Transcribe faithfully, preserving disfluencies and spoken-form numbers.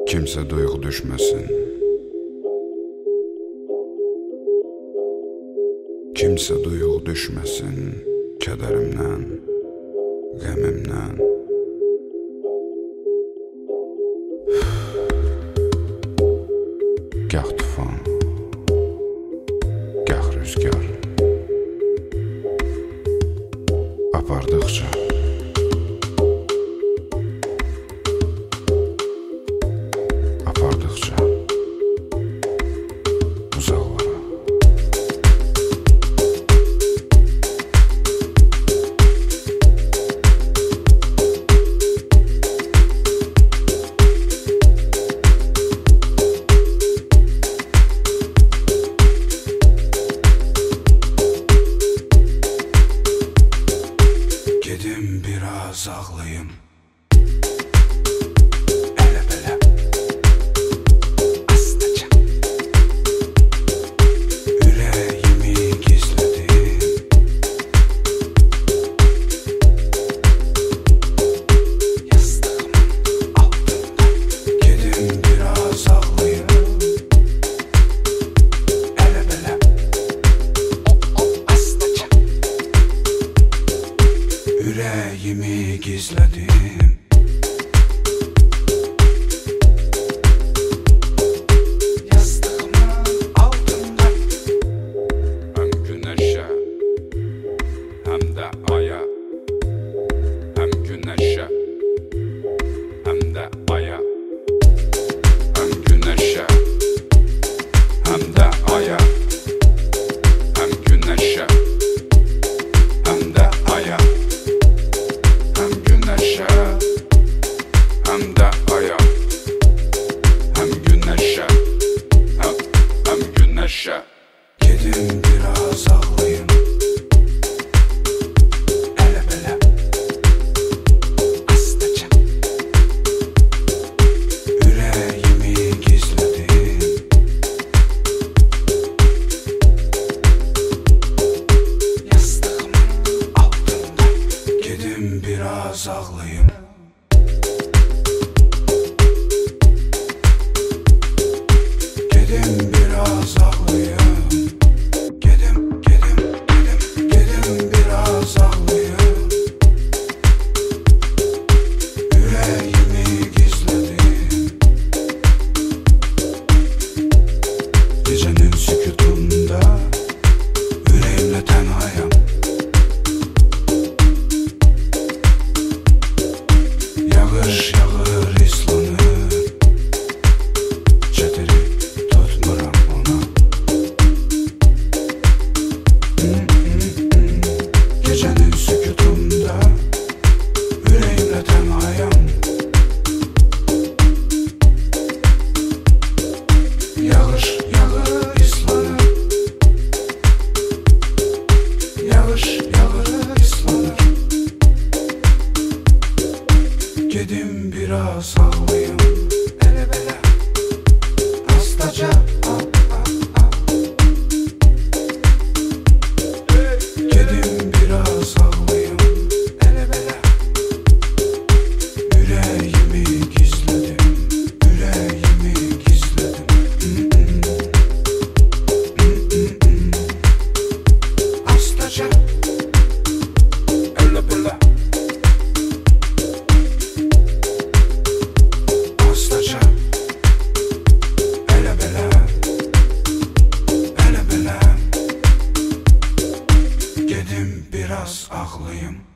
Kimsə duyğu düşməsin. Kimsə duyğu düşməsin kədərimdən, qəmimdən. Gah tufan, gah rüzgar apardıqca apardıqca uzaqlara. Gedim biraz ağlayım. Elə belə astaca ürəyimi gizlədim. Yastığımın altında gedim biraz ağlayım. Elə belə astaca ürəyimi gizlədim. Yastığımın altında həm günəşə, həm də aya, həm günəşə, həm də aya, həm günəşə, həm də aya, həm günəşə, həm də aya. Hem güneşe, hem de aya, hem güneşe, hem, hem güneşe. Gedim biraz ağlayım. Elə belə astaca ürəyimi gizlədim. Yastığımın altında gedim biraz ağlayım. Gedim biraz ağlayım. Gedim, gedim, gedim, gedim biraz ağlayım. Yüreğimi gizledim. Gecenin sükutunda yüreğimle tenhayım. Yağış yağır islanır. Çetiri tutmuram ona. Gecenin sükutunda yüreğimle tenhayım. Yağış yağır islanır. Yağış yağır islanır. Gedim biraz ağlayım. Elə belə astaca ah, ah, ah. Gedim biraz ağlayım. Elə belə ürəyimi gizlədim. Ürəyimi gizlədim. Astaca elə belə astaca elə belə elə belə gedim biraz ağlayım.